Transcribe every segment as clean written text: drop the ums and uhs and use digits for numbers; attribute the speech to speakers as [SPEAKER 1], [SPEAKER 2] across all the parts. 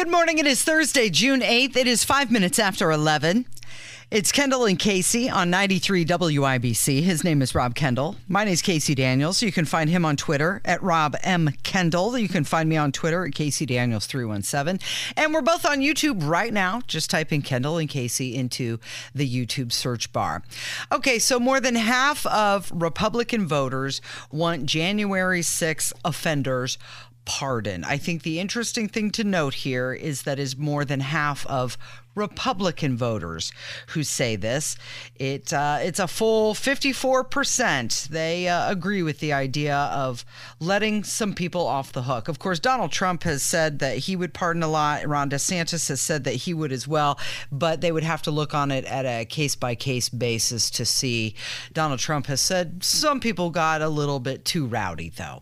[SPEAKER 1] Good morning. It is Thursday, June 8th. It is 5 minutes after 11. It's Kendall and Casey on 93 WIBC. His name is Rob Kendall. My name is Casey Daniels. You can find him on Twitter at Rob M. Kendall. You can find me on Twitter at Casey Daniels 317. And we're both on YouTube right now. Just type in Kendall and Casey into the YouTube search bar. Okay, so more than half of Republican voters want January 6th offenders pardon. I think the interesting thing to note here is that is more than half of Republican voters who say this. It's a full 54%. They agree with the idea of letting some people off the hook. Of course, Donald Trump has said that he would pardon a lot. Ron DeSantis has said that he would as well, but they would have to look on it at a case-by-case basis to see. Donald Trump has said some people got a little bit too rowdy, though.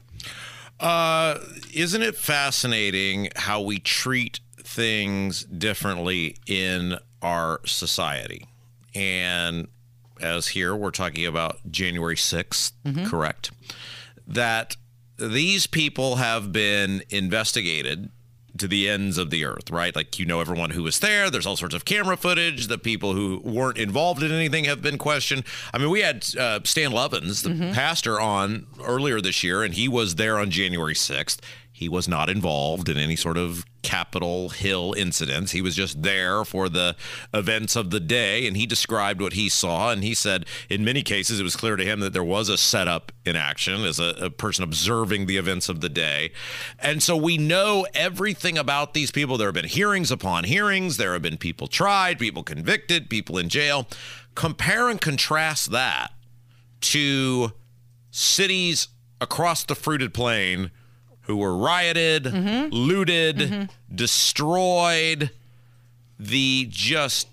[SPEAKER 2] Isn't it fascinating how we treat things differently in our society? And as here, we're talking about January 6th, correct? That these people have been investigated to the ends of the earth, right? Like, you know, everyone who was there. There's all sorts of camera footage. The people who weren't involved in anything have been questioned. I mean, we had Stan Lovins, the pastor, on earlier this year, and he was there on January 6th. He was not involved in any sort of Capitol Hill incidents. He was just there for the events of the day, and he described what he saw, and he said in many cases it was clear to him that there was a setup in action as a person observing the events of the day. And so we know everything about these people. There have been hearings upon hearings. There have been people tried, people convicted, people in jail. Compare and contrast that to cities across the fruited plain who were rioted, looted, destroyed, the just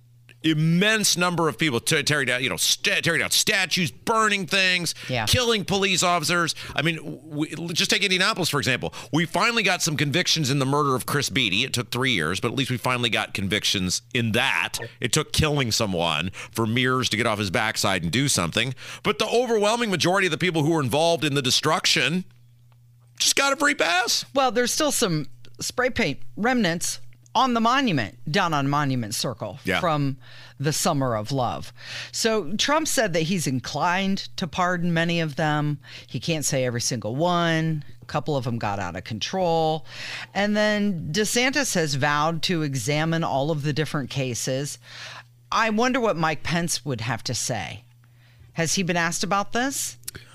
[SPEAKER 2] immense number of people tearing down, tearing down statues, burning things, killing police officers. I mean, just take Indianapolis, for example. We finally got some convictions in the murder of Chris Beatty. It took 3 years, but at least we finally got convictions in that. It took killing someone for Mears to get off his backside and do something. But the overwhelming majority of the people who were involved in the destruction just got a free pass.
[SPEAKER 1] Well, there's still some spray paint remnants on the monument, down on Monument Circle from the Summer of Love. So Trump said that he's inclined to pardon many of them. He can't say every single one. A couple of them got out of control. And then DeSantis has vowed to examine all of the different cases. I wonder what Mike Pence would have to say. Has he been asked about this?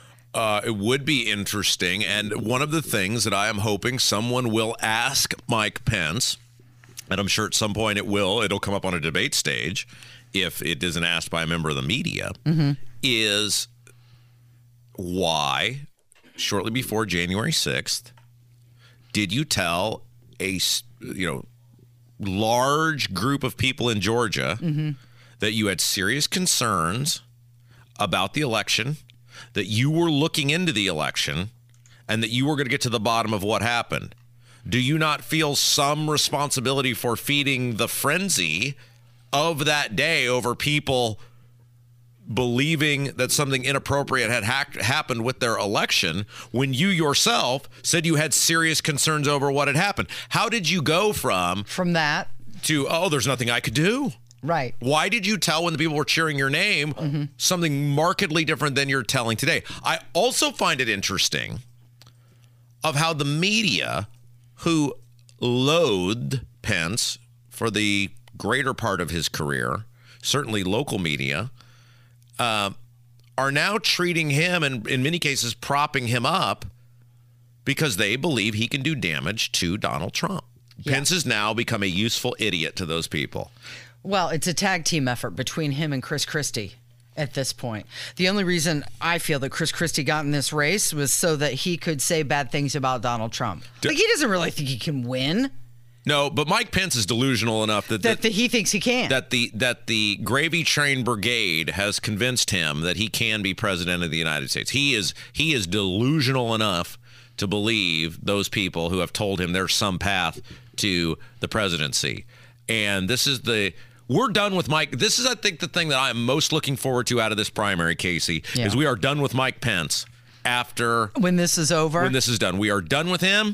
[SPEAKER 2] It would be interesting. And one of the things that I am hoping someone will ask Mike Pence, and I'm sure at some point it'll come up on a debate stage if it isn't asked by a member of the media, is why, shortly before January 6th, did you tell a large group of people in Georgia that you had serious concerns about the election, that you were looking into the election, and that you were going to get to the bottom of what happened? Do you not feel some responsibility for feeding the frenzy of that day over people believing that something inappropriate had happened with their election when you yourself said you had serious concerns over what had happened? How did you go from
[SPEAKER 1] that
[SPEAKER 2] to, oh, there's nothing I could do?
[SPEAKER 1] Right.
[SPEAKER 2] Why did you tell when the people were cheering your name something markedly different than you're telling today? I also find it interesting of how the media, who loathed Pence for the greater part of his career, certainly local media, are now treating him and in many cases propping him up because they believe he can do damage to Donald Trump. Pence has now become a useful idiot to those people.
[SPEAKER 1] Well, it's a tag team effort between him and Chris Christie at this point. The only reason I feel that Chris Christie got in this race was so that he could say bad things about Donald Trump. Like, he doesn't really think he can win.
[SPEAKER 2] No, but Mike Pence is delusional enough that
[SPEAKER 1] he thinks he can.
[SPEAKER 2] That the gravy train brigade has convinced him that he can be president of the United States. He is delusional enough to believe those people who have told him there's some path to the presidency. And this is we're done with Mike. This is, I think, the thing that I'm most looking forward to out of this primary, Casey, is we are done with Mike Pence after...
[SPEAKER 1] When this is over?
[SPEAKER 2] When this is done. We are done with him.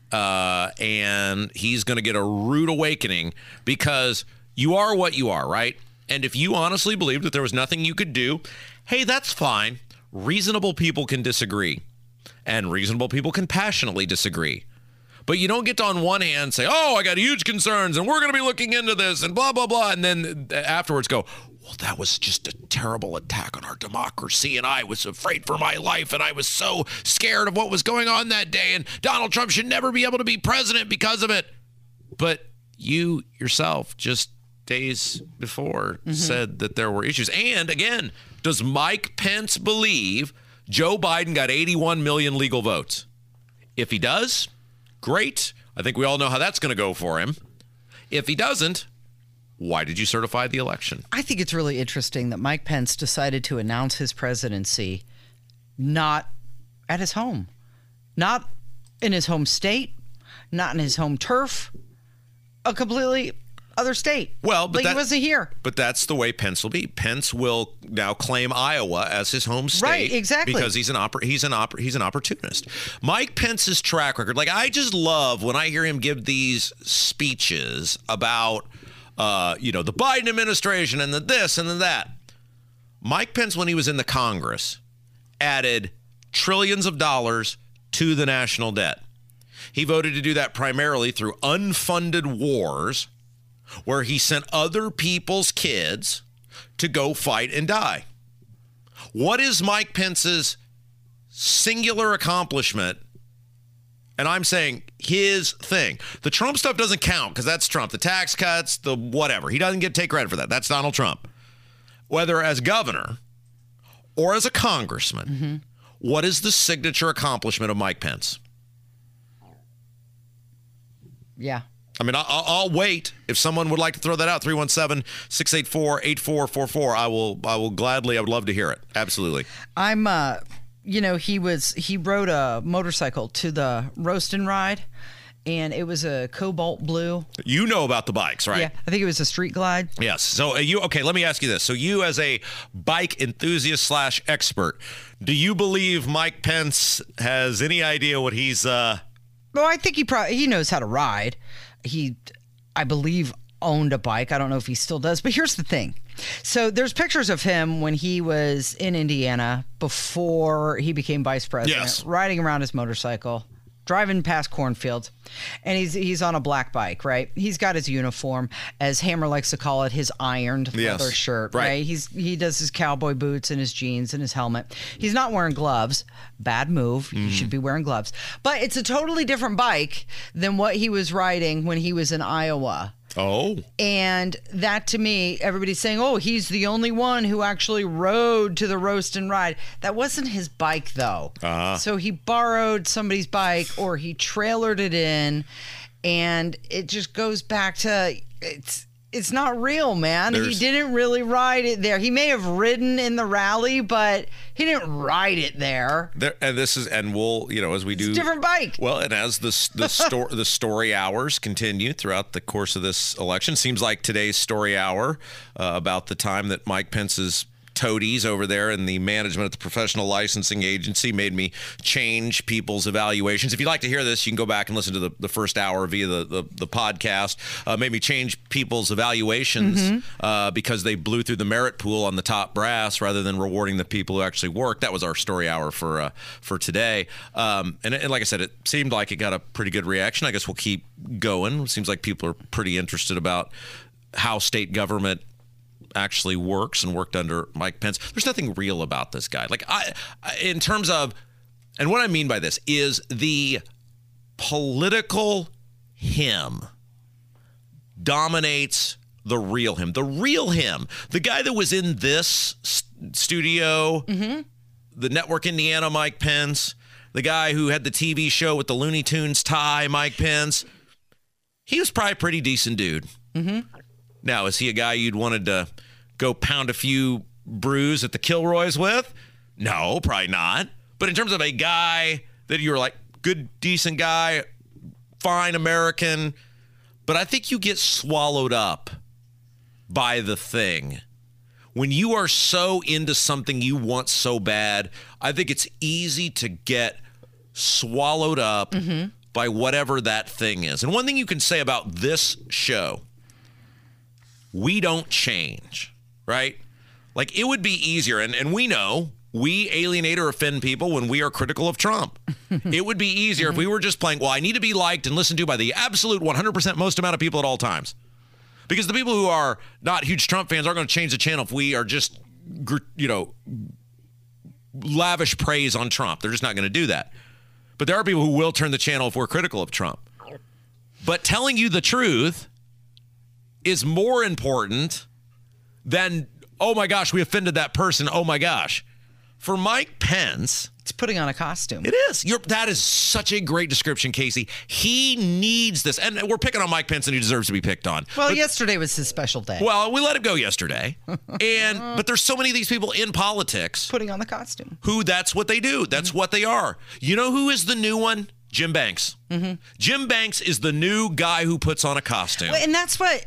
[SPEAKER 2] and he's going to get a rude awakening because you are what you are, right? And if you honestly believe that there was nothing you could do, hey, that's fine. Reasonable people can disagree, and reasonable people can passionately disagree. But you don't get to, on one hand, say, oh, I got huge concerns, and we're going to be looking into this, and blah, blah, blah, and then afterwards go, well, that was just a terrible attack on our democracy, and I was afraid for my life, and I was so scared of what was going on that day, and Donald Trump should never be able to be president because of it. But you yourself just days before said that there were issues. And again, does Mike Pence believe Joe Biden got 81 million legal votes? If he does, great. I think we all know how that's going to go for him. If he doesn't, why did you certify the election?
[SPEAKER 1] I think it's really interesting that Mike Pence decided to announce his presidency not at his home, not in his home state, not in his home turf, a completely other state.
[SPEAKER 2] Well, but
[SPEAKER 1] he wasn't here.
[SPEAKER 2] But that's the way Pence will be. Pence will now claim Iowa as his home state,
[SPEAKER 1] right? Exactly,
[SPEAKER 2] because he's an opportunist. Mike Pence's track record, like I just love when I hear him give these speeches about, the Biden administration and the this and the that. Mike Pence, when he was in the Congress, added trillions of dollars to the national debt. He voted to do that primarily through unfunded wars, where he sent other people's kids to go fight and die. What is Mike Pence's singular accomplishment? And I'm saying his thing. The Trump stuff doesn't count because that's Trump. The tax cuts, the whatever. He doesn't take credit for that. That's Donald Trump. Whether as governor or as a congressman, what is the signature accomplishment of Mike Pence?
[SPEAKER 1] Yeah.
[SPEAKER 2] I mean, I'll wait. If someone would like to throw that out, 317-684-8444, I would love to hear it. Absolutely.
[SPEAKER 1] I'm, he rode a motorcycle to the roast and ride, and it was a cobalt blue.
[SPEAKER 2] You know about the bikes, right?
[SPEAKER 1] Yeah, I think it was a Street Glide.
[SPEAKER 2] Yes. So okay, let me ask you this. So you as a bike enthusiast / expert, do you believe Mike Pence has any idea what he's...
[SPEAKER 1] Well, I think he knows how to ride. He, I believe, owned a bike. I don't know if he still does. But here's the thing. So there's pictures of him when he was in Indiana before he became vice president, riding around his motorcycle, driving past cornfields, and he's on a black bike, right? He's got his uniform, as Hammer likes to call it, his ironed leather shirt, right? He does his cowboy boots and his jeans and his helmet. He's not wearing gloves. Bad move. He should be wearing gloves. But it's a totally different bike than what he was riding when he was in Iowa.
[SPEAKER 2] Oh.
[SPEAKER 1] And that, to me, everybody's saying, oh, he's the only one who actually rode to the roast and ride. That wasn't his bike, though. So he borrowed somebody's bike or he trailered it in, and it just goes back to it's not real, man. He didn't really ride it there. He may have ridden in the rally, but he didn't ride it there.
[SPEAKER 2] We'll, as we do,
[SPEAKER 1] it's a different bike.
[SPEAKER 2] Well, and as the story hours continue throughout the course of this election, seems like today's story hour about the time that Mike Pence's toadies over there in the management at the professional licensing agency made me change people's evaluations. If you'd like to hear this, you can go back and listen to the first hour via the podcast. Made me change people's evaluations because they blew through the merit pool on the top brass rather than rewarding the people who actually worked. That was our story hour for today. And like I said, it seemed like it got a pretty good reaction. I guess we'll keep going. It seems like people are pretty interested about how state government actually works and worked under Mike Pence. There's nothing real about this guy. Like in terms of, and what I mean by this is the political him dominates the real him. The real him, the guy that was in this studio, the Network Indiana Mike Pence, the guy who had the TV show with the Looney Tunes tie, Mike Pence, he was probably a pretty decent dude. Now, is he a guy you'd wanted to go pound a few brews at the Kilroys with? No, probably not. But in terms of a guy that you were like, good, decent guy, fine American, but I think you get swallowed up by the thing. When you are so into something you want so bad, I think it's easy to get swallowed up by whatever that thing is. And one thing you can say about this show, we don't change, right? Like, it would be easier, and we know we alienate or offend people when we are critical of Trump. It would be easier if we were just playing, well, I need to be liked and listened to by the absolute 100% most amount of people at all times. Because the people who are not huge Trump fans aren't going to change the channel if we are just, lavish praise on Trump. They're just not going to do that. But there are people who will turn the channel if we're critical of Trump. But telling you the truth is more important than, oh my gosh, we offended that person. Oh my gosh. For Mike Pence,
[SPEAKER 1] It's putting on a costume.
[SPEAKER 2] it is. That is such a great description, Casey. He needs this. And we're picking on Mike Pence, and he deserves to be picked on.
[SPEAKER 1] Well, yesterday was his special day.
[SPEAKER 2] Well, we let him go yesterday. But there's so many of these people in politics
[SPEAKER 1] Putting on the costume.
[SPEAKER 2] who that's what they do. That's what they are. You know who is the new one? Jim Banks. Jim Banks is the new guy who puts on a costume.
[SPEAKER 1] And that's what...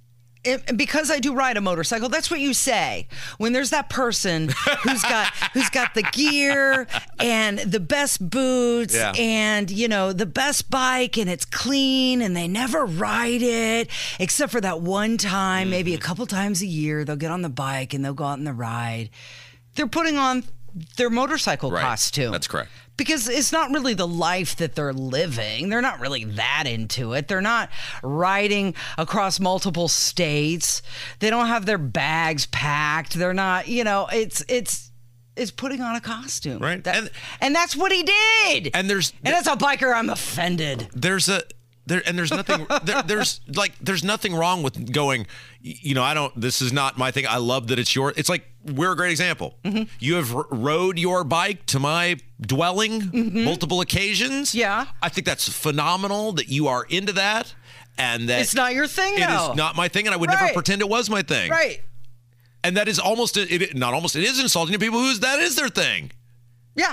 [SPEAKER 1] because I do ride a motorcycle, that's what you say when there's that person who's got the gear and the best boots and the best bike, and it's clean, and they never ride it except for that one time, maybe a couple times a year they'll get on the bike and they'll go out on the ride. They're putting on their motorcycle costume.
[SPEAKER 2] That's correct.
[SPEAKER 1] Because it's not really the life that they're living. They're not really that into it. They're not riding across multiple states. They don't have their bags packed. They're not, it's putting on a costume.
[SPEAKER 2] Right.
[SPEAKER 1] And that's what he did.
[SPEAKER 2] And as
[SPEAKER 1] a biker, I'm offended.
[SPEAKER 2] There's nothing there's nothing wrong with going, this is not my thing. I love that it's your, it's like, we're a great example. You have rode your bike to my dwelling multiple occasions.
[SPEAKER 1] Yeah.
[SPEAKER 2] I think that's phenomenal that you are into that, and that
[SPEAKER 1] it's not your thing.
[SPEAKER 2] It is not my thing, and I would never pretend it was my thing.
[SPEAKER 1] Right.
[SPEAKER 2] And that is it is insulting to people that is their thing.
[SPEAKER 1] Yeah.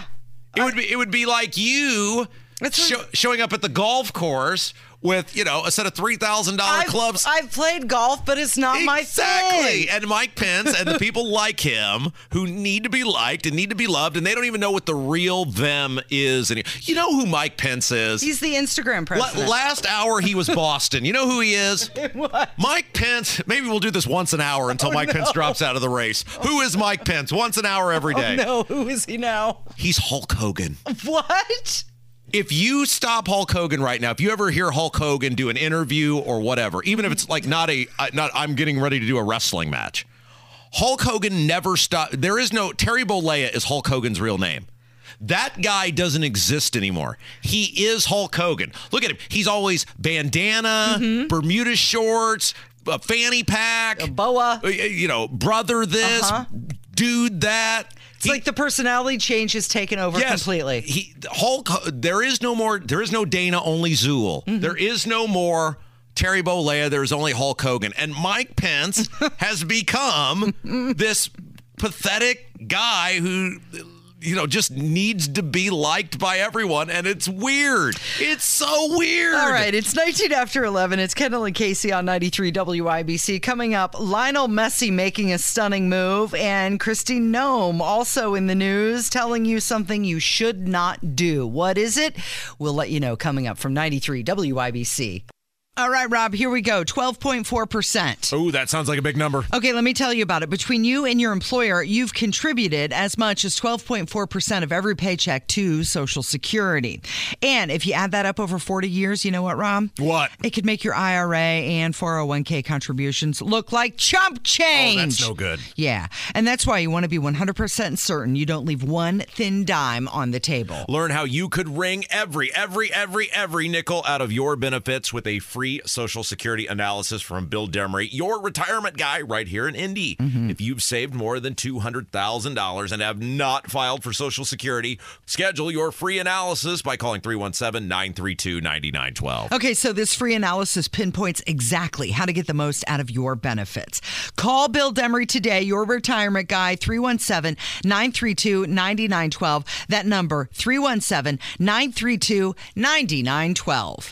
[SPEAKER 2] It would be like you showing up at the golf course with, a set of $3,000 clubs.
[SPEAKER 1] I've played golf, but it's not my thing.
[SPEAKER 2] Exactly. And Mike Pence and the people like him who need to be liked and need to be loved, and they don't even know what the real them is. And you know who Mike Pence is?
[SPEAKER 1] He's the Instagram president.
[SPEAKER 2] Last hour, he was Boston. You know who he is?
[SPEAKER 1] What?
[SPEAKER 2] Mike Pence. Maybe we'll do this once an hour until Mike Pence drops out of the race. Who is Mike Pence? Once an hour every day.
[SPEAKER 1] No, who is he now?
[SPEAKER 2] He's Hulk Hogan.
[SPEAKER 1] What?
[SPEAKER 2] If you stop Hulk Hogan right now, if you ever hear Hulk Hogan do an interview or whatever, even if it's like not I'm getting ready to do a wrestling match, Hulk Hogan never stopped. There is no, Terry Bollea is Hulk Hogan's real name. That guy doesn't exist anymore. He is Hulk Hogan. Look at him. He's always bandana, Bermuda shorts, a fanny pack,
[SPEAKER 1] a boa,
[SPEAKER 2] brother this, dude that.
[SPEAKER 1] It's like the personality change has taken over completely.
[SPEAKER 2] There is no Dana, only Zool. There is no more Terry Bollea. There's only Hulk Hogan. And Mike Pence has become this pathetic guy who, just needs to be liked by everyone. And it's weird. It's so weird.
[SPEAKER 1] All right. It's 19 after 11. It's Kendall and Casey on 93 WIBC. Coming up, Lionel Messi making a stunning move, and Kristi Noem also in the news telling you something you should not do. What is it? We'll let you know coming up from 93 WIBC. All right, Rob, here we go. 12.4%.
[SPEAKER 2] Oh, that sounds like a big number.
[SPEAKER 1] Okay, let me tell you about it. Between you and your employer, you've contributed as much as 12.4% of every paycheck to Social Security. And if you add that up over 40 years, you know what, Rob?
[SPEAKER 2] What?
[SPEAKER 1] It could make your IRA and 401k contributions look like chump change.
[SPEAKER 2] Oh, that's no good.
[SPEAKER 1] Yeah, and that's why you want to be 100% certain you don't leave one thin dime on the table.
[SPEAKER 2] Learn how you could wring every nickel out of your benefits with a free Social Security analysis from Bill Demery, your retirement guy right here in Indy. If you've saved more than $200,000 and have not filed for Social Security, schedule your free analysis by calling 317-932-9912.
[SPEAKER 1] Okay, so this free analysis pinpoints exactly how to get the most out of your benefits. Call Bill Demery today, your retirement guy, 317-932-9912. That number, 317-932-9912.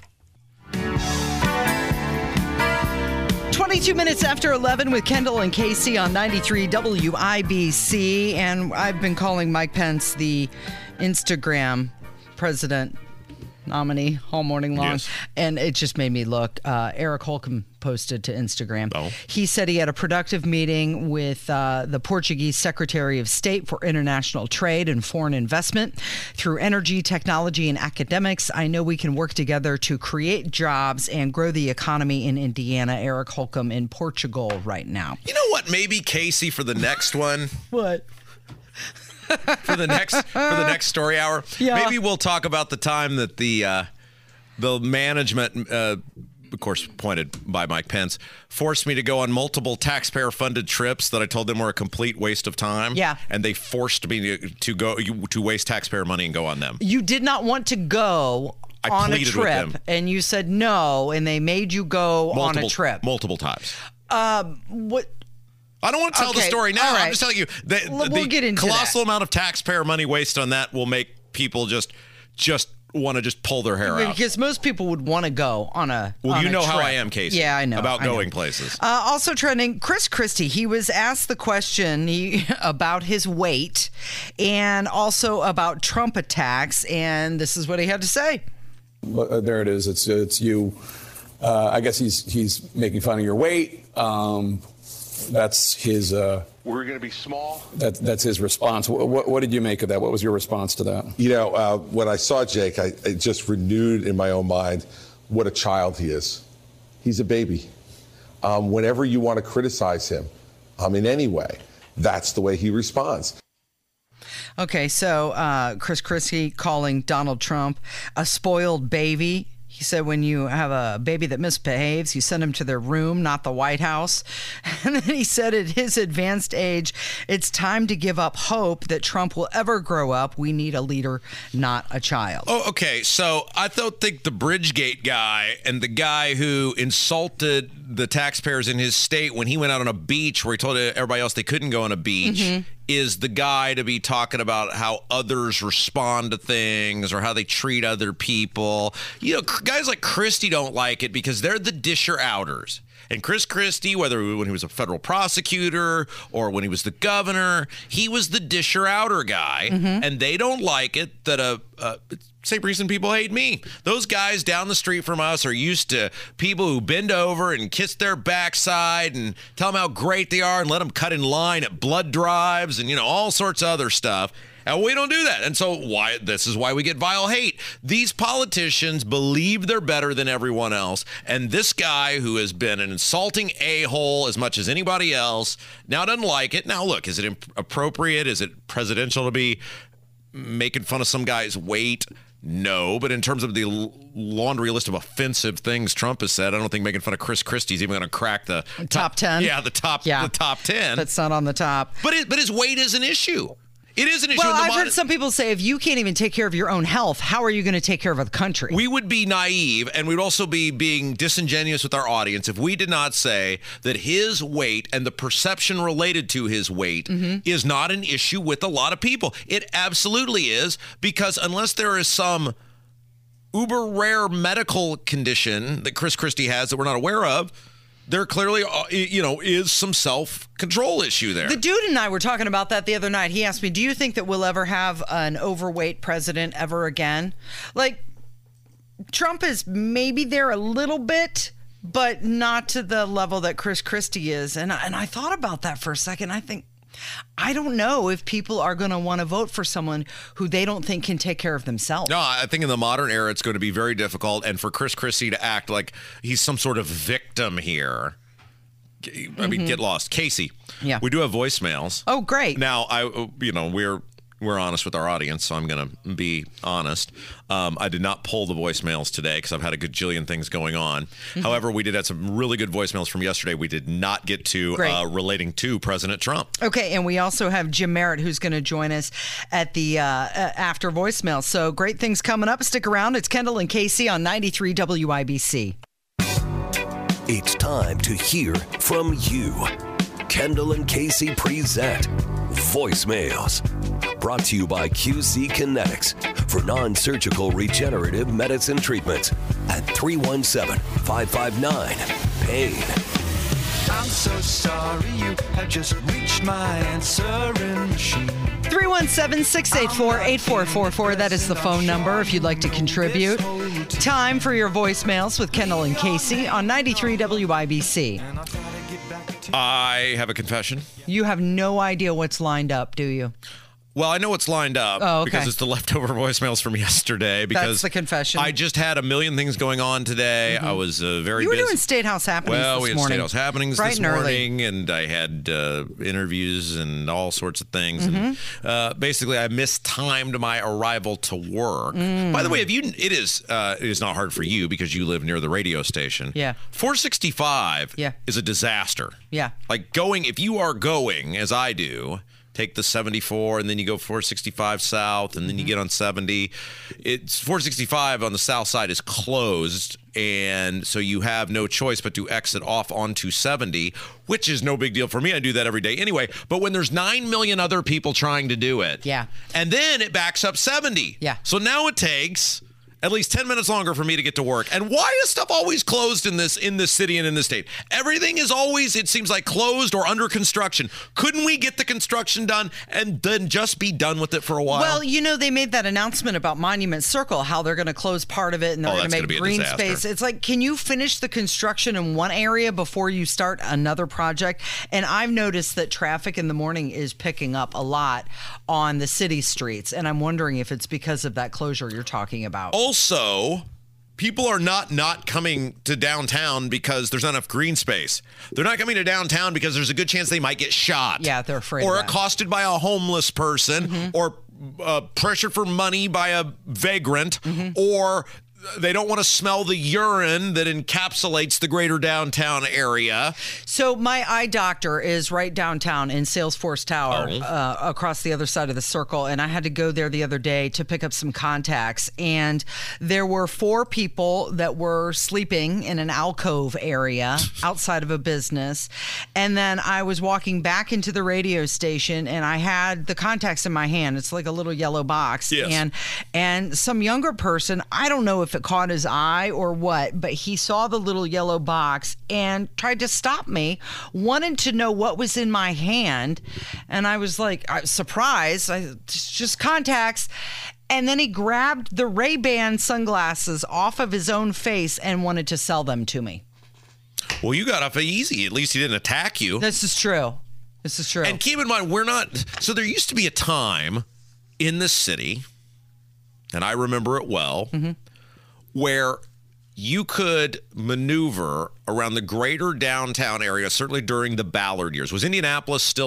[SPEAKER 1] 22 minutes after 11 with Kendall and Casey on 93 WIBC. And I've been calling Mike Pence the Instagram president nominee all morning long.
[SPEAKER 2] Yes.
[SPEAKER 1] And it just made me look. Eric Holcomb posted to Instagram.
[SPEAKER 2] Oh.
[SPEAKER 1] He said he had a productive meeting with the Portuguese Secretary of State for International Trade and Foreign Investment. Through energy, technology, and academics, I know we can work together to create jobs and grow the economy in Indiana. Eric Holcomb in Portugal right now.
[SPEAKER 2] You know what? Maybe Casey for the next one.
[SPEAKER 1] What?
[SPEAKER 2] For the next story hour,
[SPEAKER 1] Yeah.
[SPEAKER 2] maybe we'll talk about the time that the management, of course, appointed by Mike Pence, forced me to go on multiple taxpayer-funded trips that I told them were a complete waste of time.
[SPEAKER 1] Yeah.
[SPEAKER 2] And they forced me to waste taxpayer money and go on them.
[SPEAKER 1] You did not want to go on a
[SPEAKER 2] pleaded with
[SPEAKER 1] trip,
[SPEAKER 2] them.
[SPEAKER 1] and you said no, and they made you go on a trip.
[SPEAKER 2] Multiple times.
[SPEAKER 1] What?
[SPEAKER 2] I don't want to tell the
[SPEAKER 1] Okay,
[SPEAKER 2] story now.
[SPEAKER 1] all right.
[SPEAKER 2] I'm just telling you
[SPEAKER 1] We'll
[SPEAKER 2] the
[SPEAKER 1] get into
[SPEAKER 2] colossal
[SPEAKER 1] that.
[SPEAKER 2] amount of taxpayer money waste on that will make people just want to just pull their hair out.
[SPEAKER 1] Because most people would want to go on a
[SPEAKER 2] Well,
[SPEAKER 1] on
[SPEAKER 2] you
[SPEAKER 1] a
[SPEAKER 2] know how
[SPEAKER 1] trip.
[SPEAKER 2] I am, Casey.
[SPEAKER 1] Yeah, I know.
[SPEAKER 2] About
[SPEAKER 1] I know.
[SPEAKER 2] going places.
[SPEAKER 1] Also trending, Chris Christie. He was asked the question about his weight and also about Trump attacks, and this is what he had to say.
[SPEAKER 3] There it is. It's you. I guess he's making fun of your weight. That's his.
[SPEAKER 4] We're going to be small.
[SPEAKER 3] That's his response. What did you make of that? What was your response to that?
[SPEAKER 4] You know, when I saw Jake, it just renewed in my own mind what a child he is. He's a baby. Whenever you want to criticize him in any way, that's the way he responds.
[SPEAKER 1] Okay, so Chris Christie calling Donald Trump a spoiled baby. He said when you have a baby that misbehaves, you send him to their room, not the White House. And then he said at his advanced age, it's time to give up hope that Trump will ever grow up. We need a leader, not a child.
[SPEAKER 2] Oh, okay. So I think the Bridgegate guy and the guy who insulted the taxpayers in his state when he went out on a beach where he told everybody else they couldn't go on a beach is the guy to be talking about how others respond to things or how they treat other people. You know, guys like Christie don't like it because they're the disher-outers. And Chris Christie, whether when he was a federal prosecutor or when he was the governor, he was the disher-outer guy. And they don't like it that same reason people hate me. Those guys down the street from us are used to people who bend over and kiss their backside and tell them how great they are and let them cut in line at blood drives and, you know, all sorts of other stuff. And we don't do that. And so this is why we get vile hate. These politicians believe they're better than everyone else. And this guy who has been an insulting a-hole as much as anybody else now doesn't like it. Now, look, is it appropriate? Is it presidential to be making fun of some guy's weight? No, but in terms of the laundry list of offensive things Trump has said, I don't think making fun of Chris Christie's even going to crack the
[SPEAKER 1] Top 10?
[SPEAKER 2] Yeah, the top 10.
[SPEAKER 1] That's not on the top.
[SPEAKER 2] But his weight is an issue. It is an issue.
[SPEAKER 1] Well, I've heard some people say if you can't even take care of your own health, how are you going to take care of the country?
[SPEAKER 2] We would be naive, and we'd also be being disingenuous with our audience if we did not say that his weight and the perception related to his weight is not an issue with a lot of people. It absolutely is, because unless there is some uber rare medical condition that Chris Christie has that we're not aware of, there clearly, is some self-control issue there.
[SPEAKER 1] The dude and I were talking about that the other night. He asked me, do you think that we'll ever have an overweight president ever again? Like, Trump is maybe there a little bit, but not to the level that Chris Christie is. And I thought about that for a second. I don't know if people are going to want to vote for someone who they don't think can take care of themselves.
[SPEAKER 2] No, I think in the modern era, it's going to be very difficult. And for Chris Christie to act like he's some sort of victim here. I mean, get lost. Casey,
[SPEAKER 1] Yeah.
[SPEAKER 2] We do have voicemails.
[SPEAKER 1] Oh, great.
[SPEAKER 2] Now, we're honest with our audience, so I'm going to be honest. I did not pull the voicemails today because I've had a gajillion things going on. However, we did have some really good voicemails from yesterday we did not get to relating to President Trump.
[SPEAKER 1] Okay, and we also have Jim Merritt who's going to join us at the after voicemail. So great things coming up. Stick around. It's Kendall and Casey on 93 WIBC.
[SPEAKER 5] It's time to hear from you. Kendall and Casey present Voicemails. Brought to you by QC Kinetics for non-surgical regenerative medicine treatments at 317-559-PAIN.
[SPEAKER 6] I'm so sorry you have just reached my answering machine.
[SPEAKER 1] 317-684-8444. That is the phone number if you'd like to contribute. Time for your voicemails with Kendall and Casey on 93 WIBC.
[SPEAKER 2] I have a confession.
[SPEAKER 1] You have no idea what's lined up, do you?
[SPEAKER 2] Well, I know what's lined up because it's the leftover voicemails from yesterday. Because
[SPEAKER 1] that's the confession.
[SPEAKER 2] I just had a million things going on today. I was very busy.
[SPEAKER 1] You were doing State House Happenings this morning.
[SPEAKER 2] Well, we had State House Happenings
[SPEAKER 1] Bright
[SPEAKER 2] this
[SPEAKER 1] and
[SPEAKER 2] morning, and I had interviews and all sorts of things. And basically, I mistimed my arrival to work. By the way, it is not hard for you because you live near the radio station.
[SPEAKER 1] Yeah.
[SPEAKER 2] 465 is a disaster.
[SPEAKER 1] Yeah.
[SPEAKER 2] Like if you are going, as I do, take the 74 and then you go 465 south and then you get on 70. It's 465 on the south side is closed, and so you have no choice but to exit off onto 70, which is no big deal for me. I do that every day anyway. But when there's 9 million other people trying to do it, and then it backs up 70. So now it takes at least 10 minutes longer for me to get to work. And why is stuff always closed in this city and in this state? Everything is always, it seems like, closed or under construction. Couldn't we get the construction done and then just be done with it for a while?
[SPEAKER 1] Well, they made that announcement about Monument Circle, how they're going to close part of it and they're going to make green space. It's like, can you finish the construction in one area before you start another project? And I've noticed that traffic in the morning is picking up a lot on the city streets. And I'm wondering if it's because of that closure you're talking about.
[SPEAKER 2] Also, people are not coming to downtown because there's not enough green space. They're not coming to downtown because there's a good chance they might get shot.
[SPEAKER 1] Yeah, they're afraid
[SPEAKER 2] or
[SPEAKER 1] of that.
[SPEAKER 2] Accosted by a homeless person, or pressured for money by a vagrant, or they don't want to smell the urine that encapsulates the greater downtown area.
[SPEAKER 1] So my eye doctor is right downtown in Salesforce Tower, across the other side of the circle. And I had to go there the other day to pick up some contacts. And there were 4 people that were sleeping in an alcove area outside of a business. And then I was walking back into the radio station and I had the contacts in my hand. It's like a little yellow box.
[SPEAKER 2] Yes.
[SPEAKER 1] And some younger person, I don't know if it caught his eye or what, but he saw the little yellow box and tried to stop me, wanted to know what was in my hand. And I was like, surprised, just contacts. And then he grabbed the Ray-Ban sunglasses off of his own face and wanted to sell them to me.
[SPEAKER 2] Well, you got off easy. At least he didn't attack you.
[SPEAKER 1] This is true.
[SPEAKER 2] And keep in mind, so there used to be a time in the city, and I remember it well, where you could maneuver around the greater downtown area, certainly during the Ballard years. Was Indianapolis still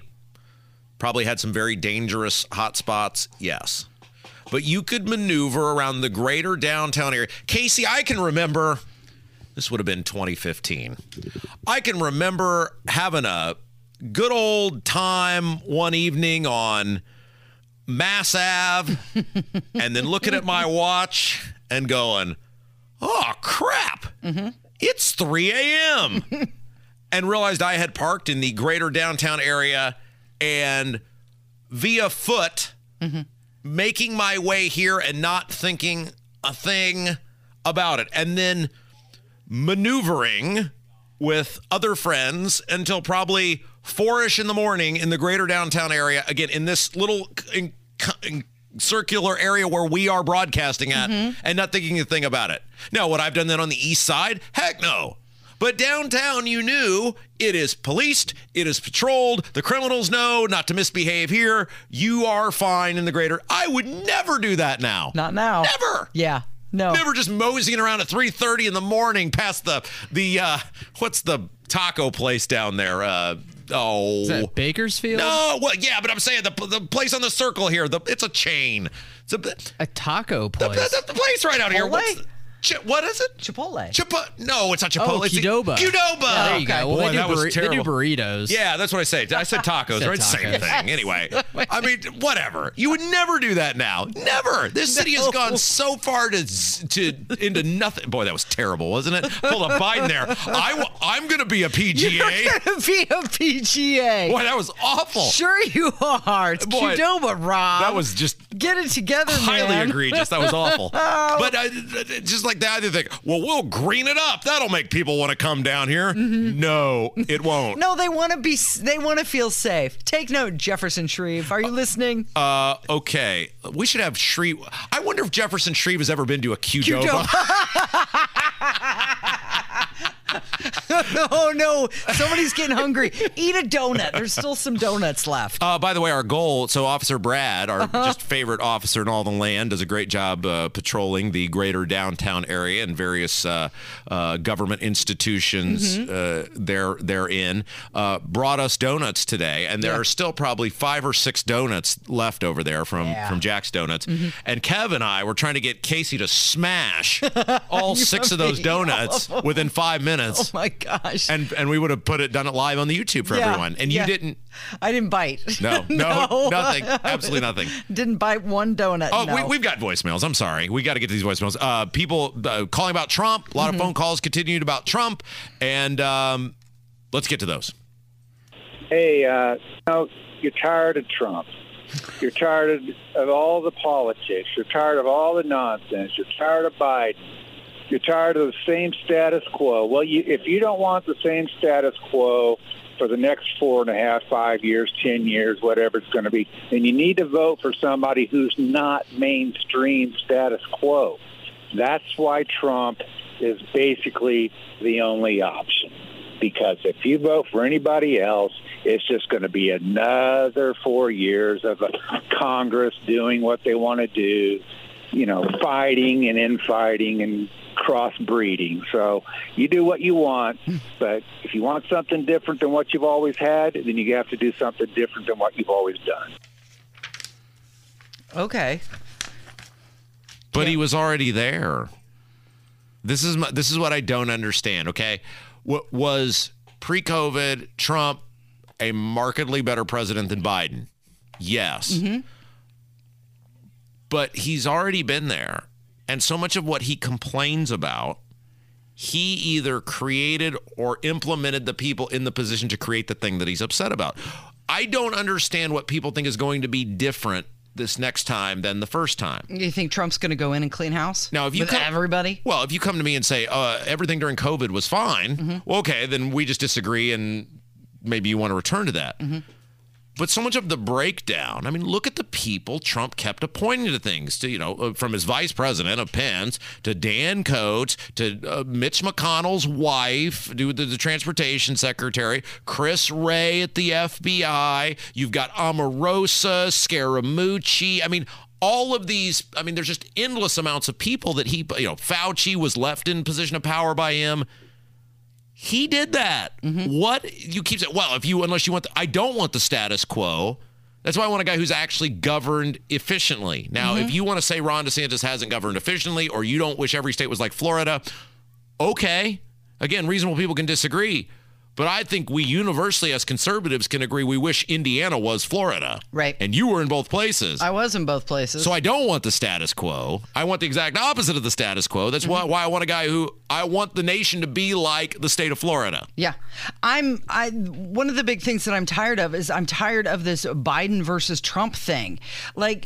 [SPEAKER 2] probably had some very dangerous hot spots? Yes. But you could maneuver around the greater downtown area. Casey, I can remember, this would have been 2015. I can remember having a good old time one evening on Mass Ave and then looking at my watch and going, oh, crap. It's 3 a.m. and realized I had parked in the greater downtown area and via foot making my way here and not thinking a thing about it. And then maneuvering with other friends until probably 4-ish in the morning in the greater downtown area. Again, in this little circular area where we are broadcasting at, and not thinking a thing about it. Now, would I've done that on the east side? Heck no. But downtown, you knew it is policed, it is patrolled, the criminals know not to misbehave here. You are fine in the greater. I would never do that now.
[SPEAKER 1] Not now.
[SPEAKER 2] Never.
[SPEAKER 1] Yeah. No.
[SPEAKER 2] Never just moseying around at 3:30 in the morning past the what's the taco place down there?
[SPEAKER 7] Is that Bakersfield?
[SPEAKER 2] No, well, yeah, but I'm saying the place on the circle here. It's a chain. It's
[SPEAKER 7] a taco place.
[SPEAKER 2] The place right out here. What is it?
[SPEAKER 1] Chipotle.
[SPEAKER 2] No, it's not Chipotle.
[SPEAKER 7] Oh, Qdoba.
[SPEAKER 2] Qdoba.
[SPEAKER 7] There you go. Well,
[SPEAKER 2] Boy,
[SPEAKER 7] they do burritos.
[SPEAKER 2] Yeah, that's what I said. I said tacos, right? Same thing. Anyway, I mean, whatever. You would never do that now. Never. This city has gone so far into nothing. Boy, that was terrible, wasn't it? Pulled a Biden there. I'm going to be a PGA.
[SPEAKER 1] You're going to be a PGA.
[SPEAKER 2] Boy, that was awful.
[SPEAKER 1] Sure you are. It's Qdoba, Rob.
[SPEAKER 2] That was just
[SPEAKER 1] Get it together, man.
[SPEAKER 2] Highly egregious. That was awful. But just like the other thing, well, we'll green it up. That'll make people want to come down here. No, it won't.
[SPEAKER 1] No, they want to feel safe. Take note, Jefferson Shreve. Are you listening?
[SPEAKER 2] Okay. We should have Shreve. I wonder if Jefferson Shreve has ever been to a Qdoba.
[SPEAKER 1] Oh, no. Somebody's getting hungry. Eat a donut. There's still some donuts left.
[SPEAKER 2] By the way, our goal, so Officer Brad, our just favorite officer in all the land, does a great job patrolling the greater downtown area and various government institutions therein, brought us donuts today. And there are still probably 5 or 6 donuts left over there from Jack's Donuts. And Kev and I were trying to get Casey to smash all 6 of those donuts within 5 minutes.
[SPEAKER 1] Oh my gosh.
[SPEAKER 2] And we would have done it live on the YouTube for everyone. And you didn't.
[SPEAKER 1] I didn't bite.
[SPEAKER 2] No, nothing. Absolutely nothing.
[SPEAKER 1] Didn't bite one donut.
[SPEAKER 2] Oh,
[SPEAKER 1] no.
[SPEAKER 2] we've got voicemails. I'm sorry. We got to get to these voicemails. People calling about Trump. A lot of phone calls continued about Trump. And let's get to those.
[SPEAKER 8] Hey, you're tired of Trump. You're tired of all the politics. You're tired of all the nonsense. You're tired of Biden. You're tired of the same status quo. Well, if you don't want the same status quo for the next 4.5, 5 years, 10 years, whatever it's going to be, then you need to vote for somebody who's not mainstream status quo. That's why Trump is basically the only option. Because if you vote for anybody else, it's just going to be another 4 years of Congress doing what they want to do, fighting and infighting and crossbreeding. So you do what you want, but if you want something different than what you've always had, then you have to do something different than what you've always done.
[SPEAKER 1] Okay.
[SPEAKER 2] But he was already there. This is what I don't understand, okay? Was pre-COVID Trump a markedly better president than Biden? Yes. But he's already been there. And so much of what he complains about, he either created or implemented the people in the position to create the thing that he's upset about. I don't understand what people think is going to be different this next time than the first time.
[SPEAKER 1] You think Trump's going to go in and clean house?
[SPEAKER 2] Now, if you
[SPEAKER 1] everybody?
[SPEAKER 2] Well, if you come to me and say everything during COVID was fine, well, okay, then we just disagree and maybe you want to return to that. But so much of the breakdown, I mean, look at the people Trump kept appointing to things, from his vice president of Pence to Dan Coats to Mitch McConnell's wife, the transportation secretary, Chris Wray at the FBI. You've got Omarosa, Scaramucci. I mean, all of these, there's just endless amounts of people that Fauci was left in position of power by him. He did that. What you keep saying? Well, unless you want, I don't want the status quo. That's why I want a guy who's actually governed efficiently. Now, if you want to say Ron DeSantis hasn't governed efficiently, or you don't wish every state was like Florida, okay. Again, reasonable people can disagree. But I think we universally as conservatives can agree we wish Indiana was Florida.
[SPEAKER 1] Right.
[SPEAKER 2] And you were in both places.
[SPEAKER 1] I was in both places.
[SPEAKER 2] So I don't want the status quo. I want the exact opposite of the status quo. That's why I want a guy I want the nation to be like the state of Florida.
[SPEAKER 1] Yeah. One of the big things that I'm tired of is I'm tired of this Biden versus Trump thing. Like,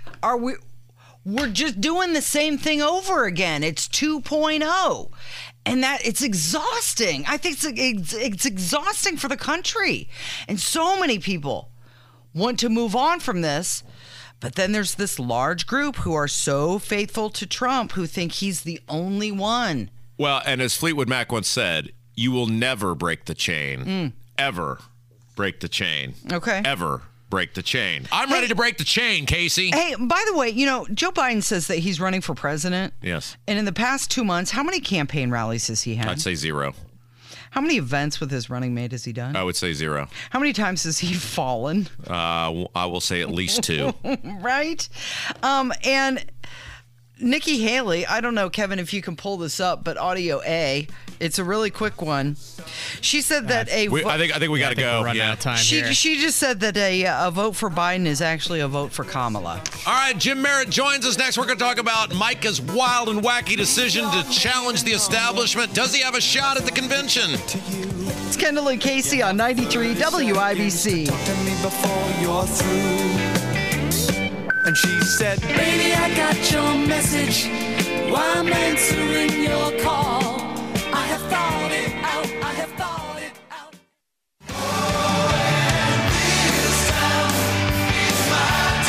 [SPEAKER 1] we're just doing the same thing over again. It's 2.0. And that it's exhausting. I think it's exhausting for the country. And so many people want to move on from this. But then there's this large group who are so faithful to Trump who think he's the only one.
[SPEAKER 2] Well, and as Fleetwood Mac once said, you will never break the chain. Ever break the chain.
[SPEAKER 1] Okay.
[SPEAKER 2] Ever break the chain. I'm ready to break the chain, Casey.
[SPEAKER 1] Hey, by the way, Joe Biden says that he's running for president.
[SPEAKER 2] Yes.
[SPEAKER 1] And in the past 2 months, how many campaign rallies has he had?
[SPEAKER 2] I'd say 0.
[SPEAKER 1] How many events with his running mate has he done?
[SPEAKER 2] I would say 0.
[SPEAKER 1] How many times has he fallen?
[SPEAKER 2] I will say at least 2.
[SPEAKER 1] Right? And Nikki Haley, I don't know, Kevin, if you can pull this up, but audio A, it's a really quick one. She said that
[SPEAKER 2] I think we got to go.
[SPEAKER 7] Run out of time
[SPEAKER 1] she
[SPEAKER 7] here.
[SPEAKER 1] she just said that a vote for Biden is actually a vote for Kamala.
[SPEAKER 2] All right, Jim Merritt joins us next. We're going to talk about Micah's wild and wacky decision to challenge the establishment. Does he have a shot at the convention?
[SPEAKER 1] It's Kendall and Casey on 93 WIBC.
[SPEAKER 6] Talk to me before you're through. And she said, baby, I got your message. Why I'm answering your call. I have thought it out. I have thought it out. Oh, and this town is my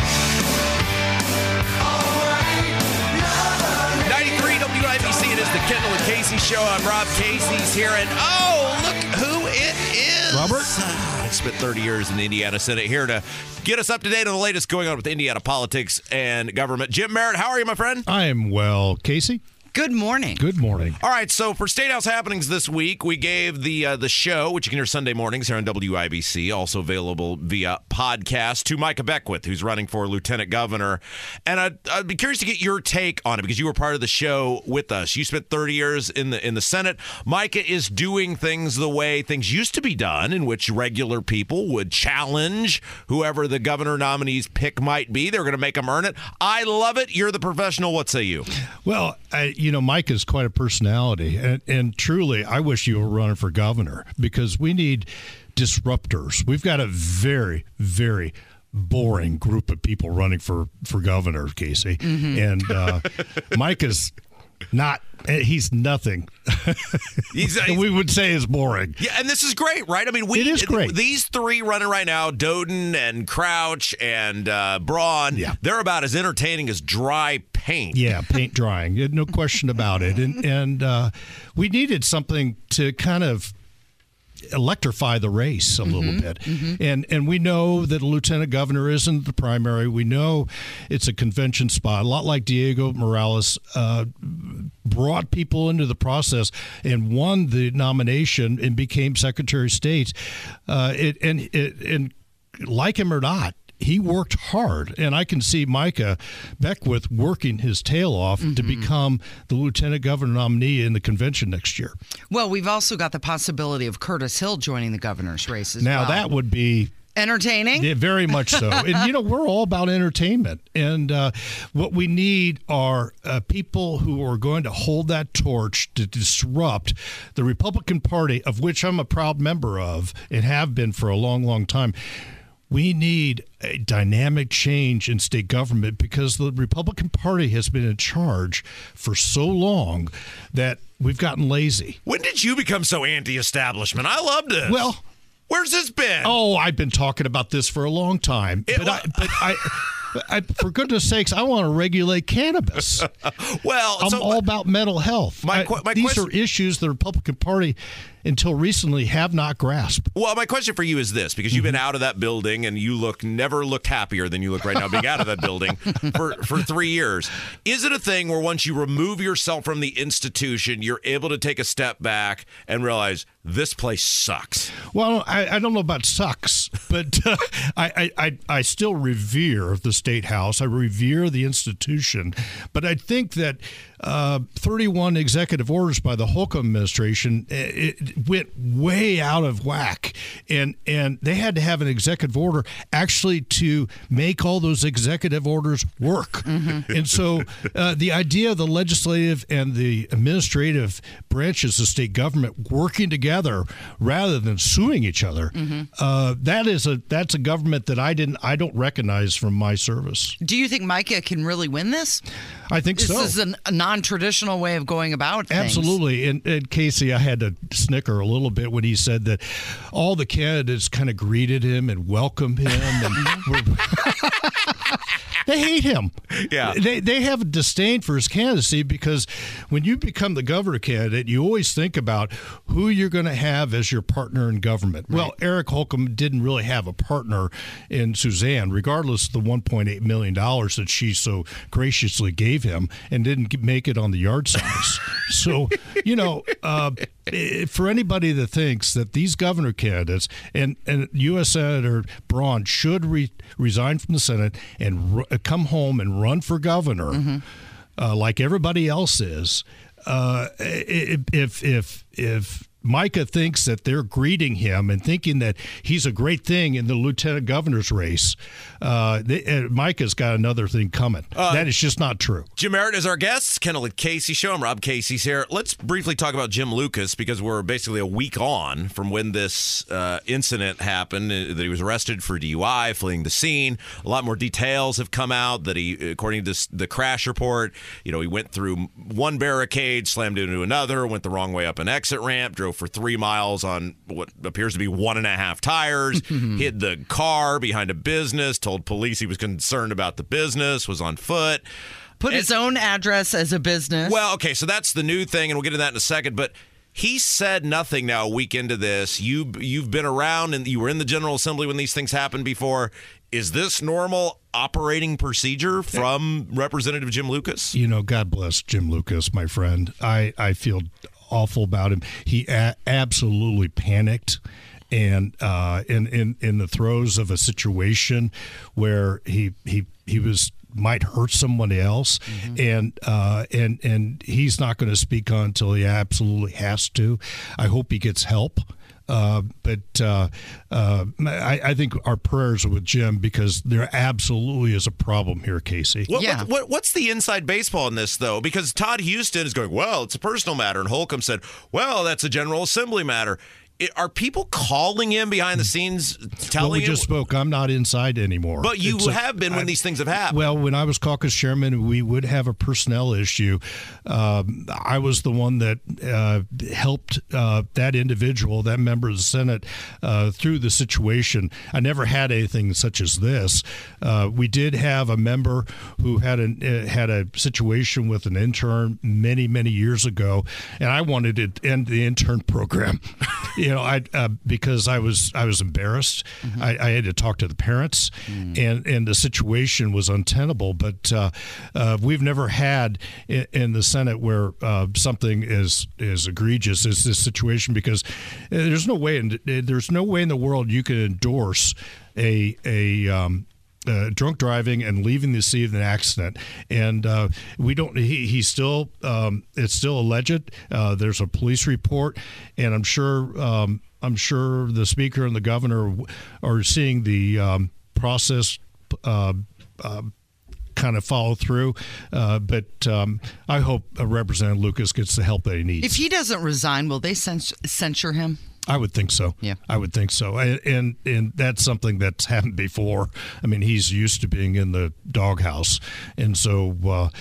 [SPEAKER 6] town. All right.
[SPEAKER 2] 93 WIBC, it is the Kendall and Casey show. I'm Rob. Casey's here, and oh, look who it is.
[SPEAKER 9] Robert.
[SPEAKER 2] I spent 30 years in the Indiana Senate, here to get us up to date on the latest going on with Indiana politics and government. Jim Merritt, how are you, my friend?
[SPEAKER 9] I am well. Casey?
[SPEAKER 1] Good morning.
[SPEAKER 9] Good morning.
[SPEAKER 2] All right, so for State House happenings this week, we gave the show, which you can hear Sunday mornings here on WIBC, also available via podcast, to Micah Beckwith, who's running for lieutenant governor. And I'd be curious to get your take on it, because you were part of the show with us. You spent 30 years in the Senate. Micah is doing things the way things used to be done, in which regular people would challenge whoever the governor nominee's pick might be. They're going to make them earn it. I love it. You're the professional. What say you?
[SPEAKER 9] Well, Mike is quite a personality, and truly, I wish you were running for governor, because we need disruptors. We've got a very, very boring group of people running for governor, Casey, and Mike is not. He's nothing. We would say is boring.
[SPEAKER 2] Yeah, and this is great, right? I mean,
[SPEAKER 9] it is great.
[SPEAKER 2] These three running right now, Doden and Crouch and Braun, they're about as entertaining as dry paint.
[SPEAKER 9] Yeah, paint drying. No question about it. And we needed something to kind of electrify the race a little bit. And we know that a lieutenant governor isn't the primary. We know it's a convention spot, a lot like Diego Morales brought people into the process and won the nomination and became Secretary of State. And like him or not, he worked hard, and I can see Micah Beckwith working his tail off to become the lieutenant governor nominee in the convention next year.
[SPEAKER 1] Well, we've also got the possibility of Curtis Hill joining the governor's race as well.
[SPEAKER 9] Now, that would be
[SPEAKER 1] entertaining.
[SPEAKER 9] Yeah, very much so. And, we're all about entertainment. And what we need are people who are going to hold that torch to disrupt the Republican Party, of which I'm a proud member of and have been for a long, long time. We need a dynamic change in state government, because the Republican Party has been in charge for so long that we've gotten lazy.
[SPEAKER 2] When did you become so anti-establishment? I loved it.
[SPEAKER 9] Well,
[SPEAKER 2] where's this been?
[SPEAKER 9] Oh, I've been talking about this for a long time. But I, for goodness sakes, I want to regulate cannabis.
[SPEAKER 2] Well,
[SPEAKER 9] I'm all about mental health. These are issues the Republican Party, until recently, have not grasped.
[SPEAKER 2] Well, my question for you is this, because you've been out of that building and you never looked happier than you look right now being out of that building for 3 years. Is it a thing where once you remove yourself from the institution, you're able to take a step back and realize this place sucks?
[SPEAKER 9] Well, I don't know about sucks, but I still revere the State House. I revere the institution. But I think that 31 executive orders by the Holcomb administration, it went way out of whack. And they had to have an executive order actually to make all those executive orders work. And so the idea of the legislative and the administrative branches of state government working together rather than suing each other, that's a government that I don't recognize from my service.
[SPEAKER 1] Do you think Micah can really win this?
[SPEAKER 9] I think so.
[SPEAKER 1] This is a non-traditional way of going about things.
[SPEAKER 9] Absolutely. And Casey, I had to snicker a little bit when he said that all the candidates kind of greeted him and welcomed him. And they hate him.
[SPEAKER 2] Yeah.
[SPEAKER 9] They have a disdain for his candidacy, because when you become the governor candidate, you always think about who you're going to have as your partner in government. Right. Well, Eric Holcomb didn't really have a partner in Suzanne, regardless of the $1.8 million that she so graciously gave him, and didn't make it on the yard signs. So, for anybody that thinks that these governor candidates and U.S. Senator Braun should resign from the Senate and come home and run for governor, like everybody else is, if Micah thinks that they're greeting him and thinking that he's a great thing in the lieutenant governor's race. Micah's got another thing coming. That is just not true.
[SPEAKER 2] Jim Merritt is our guest. Kendall and Casey Show. I'm Rob Casey's here. Let's briefly talk about Jim Lucas because we're basically a week on from when this incident happened, that he was arrested for DUI, fleeing the scene. A lot more details have come out that he, according to the crash report, he went through one barricade, slammed into another, went the wrong way up an exit ramp, drove for 3 miles on what appears to be 1.5 tires, hid the car behind a business, told police he was concerned about the business, was on foot.
[SPEAKER 1] Put his own address as a business.
[SPEAKER 2] Well, okay, so that's the new thing, and we'll get to that in a second, but he said nothing now a week into this. You've been around and you were in the General Assembly when these things happened before. Is this normal operating procedure from Representative Jim Lucas?
[SPEAKER 9] God bless Jim Lucas, my friend. I feel awful about him. He absolutely panicked. And in the throes of a situation where he might hurt someone else, and he's not going to speak on until he absolutely has to. I hope he gets help. But I think our prayers are with Jim because there absolutely is a problem here, Casey.
[SPEAKER 2] What's the inside baseball in this, though? Because Todd Houston is going, well, it's a personal matter. And Holcomb said, well, that's a General Assembly matter. Are people calling him behind the scenes, telling him?
[SPEAKER 9] Well, we just spoke. I'm not inside anymore.
[SPEAKER 2] But you have been when these things have happened.
[SPEAKER 9] Well, when I was caucus chairman, we would have a personnel issue. I was the one that helped that individual, that member of the Senate, through the situation. I never had anything such as this. We did have a member who had a situation with an intern many, many years ago, and I wanted to end the intern program. Because I was embarrassed. I had to talk to the parents, and the situation was untenable. But we've never had in the Senate where something as egregious as this situation, because there's no way in the world you can endorse drunk driving and leaving the scene of an accident, and we don't. He's still. It's still alleged. There's a police report, and I'm sure the speaker and the governor are seeing the process kind of follow through. But I hope Representative Lucas gets the help that he needs.
[SPEAKER 1] If he doesn't resign, will they censure him?
[SPEAKER 9] I would think so.
[SPEAKER 1] Yeah,
[SPEAKER 9] I would think so. And that's something that's happened before. I mean, he's used to being in the doghouse, and so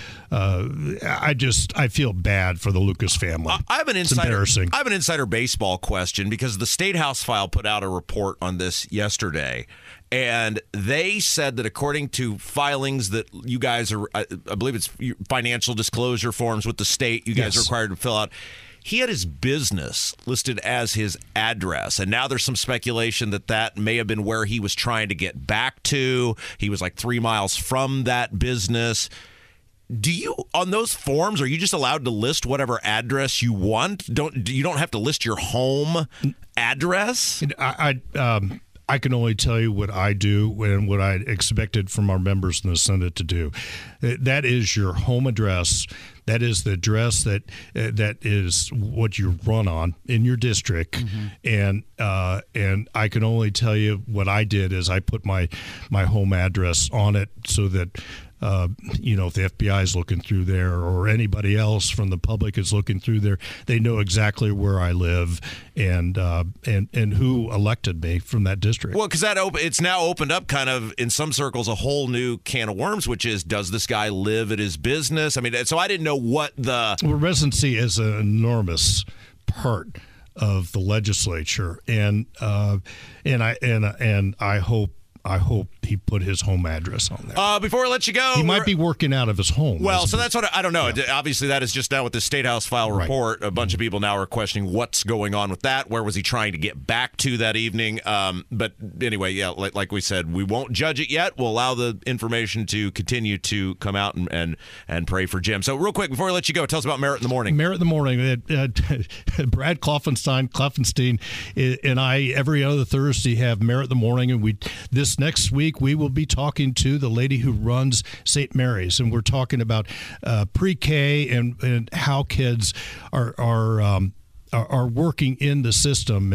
[SPEAKER 9] I feel bad for the Lucas family.
[SPEAKER 2] I have an
[SPEAKER 9] It's embarrassing.
[SPEAKER 2] I have an insider baseball question because the State House File put out a report on this yesterday. And they said that according to filings that you guys are, I believe it's financial disclosure forms with the state, you guys are required to fill out. He had his business listed as his address, and now there's some speculation that may have been where he was trying to get back to. He was like 3 miles from that business. Do you, on those forms, are you just allowed to list whatever address you want? You don't have to list your home address?
[SPEAKER 9] I can only tell you what I do and what I expected from our members in the Senate to do. That is your home address. That is the address that is what you run on in your district. And I can only tell you what I did is I put my home address on it so that if the FBI is looking through there or anybody else from the public is looking through there, they know exactly where I live and who elected me from that district.
[SPEAKER 2] Well, because it's now opened up kind of in some circles a whole new can of worms, which is, does this guy live at his business? I mean, so I didn't know what
[SPEAKER 9] residency is an enormous part of the legislature, and I hope he put his home address on there.
[SPEAKER 2] Before I let you go,
[SPEAKER 9] he might be working out of his home.
[SPEAKER 2] Well, so that's what I don't know. Yeah. Obviously, that is just now with the State House File report. Right. A bunch of people now are questioning what's going on with that. Where was he trying to get back to that evening? But anyway, yeah, like we said, we won't judge it yet. We'll allow the information to continue to come out and pray for Jim. So real quick, before I let you go, tell us about Merit in the Morning.
[SPEAKER 9] Merit in the Morning. Brad Kloffenstein and I, every other Thursday, have Merit in the Morning, and this next week we will be talking to the lady who runs St. Mary's, and we're talking about pre-K and how kids are are working in the system.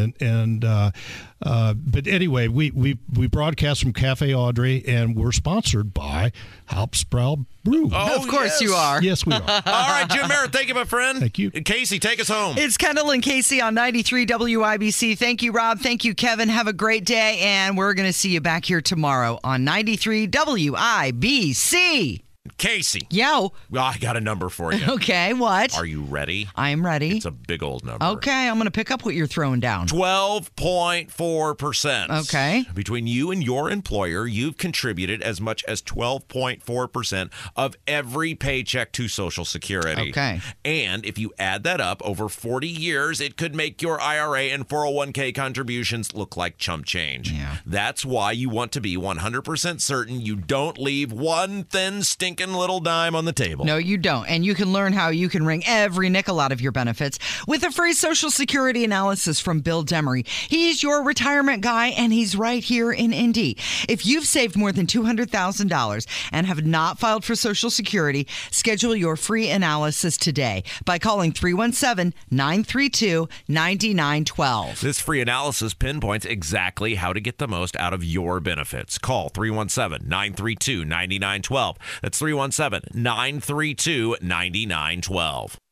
[SPEAKER 9] But anyway, we broadcast from Cafe Audrey, and we're sponsored by Hauptsbrau Brew.
[SPEAKER 2] Oh,
[SPEAKER 1] of course you are.
[SPEAKER 9] Yes, we are.
[SPEAKER 2] All right, Jim Merritt, thank you, my friend.
[SPEAKER 9] Thank you.
[SPEAKER 2] Casey, take us home.
[SPEAKER 1] It's Kendall and Casey on 93 WIBC. Thank you, Rob. Thank you, Kevin. Have a great day, and we're going to see you back here tomorrow on 93 WIBC.
[SPEAKER 2] Casey.
[SPEAKER 1] Yo.
[SPEAKER 2] Well, I got a number for you.
[SPEAKER 1] Okay, what?
[SPEAKER 2] Are you ready?
[SPEAKER 1] I am ready.
[SPEAKER 2] It's a big old number.
[SPEAKER 1] Okay, I'm going to pick up what you're throwing down.
[SPEAKER 2] 12.4%.
[SPEAKER 1] Okay.
[SPEAKER 2] Between you and your employer, you've contributed as much as 12.4% of every paycheck to Social Security.
[SPEAKER 1] Okay.
[SPEAKER 2] And if you add that up over 40 years, it could make your IRA and 401k contributions look like chump change.
[SPEAKER 1] Yeah.
[SPEAKER 2] That's why you want to be 100% certain you don't leave one thin, stinking little dime on the table.
[SPEAKER 1] No, you don't. And you can learn how you can wring every nickel out of your benefits with a free Social Security analysis from Bill Demery. He's your retirement guy, and he's right here in Indy. If you've saved more than $200,000 and have not filed for Social Security, schedule your free analysis today by calling 317-932-9912.
[SPEAKER 2] This free analysis pinpoints exactly how to get the most out of your benefits. Call 317-932-9912. That's 317-932-9912.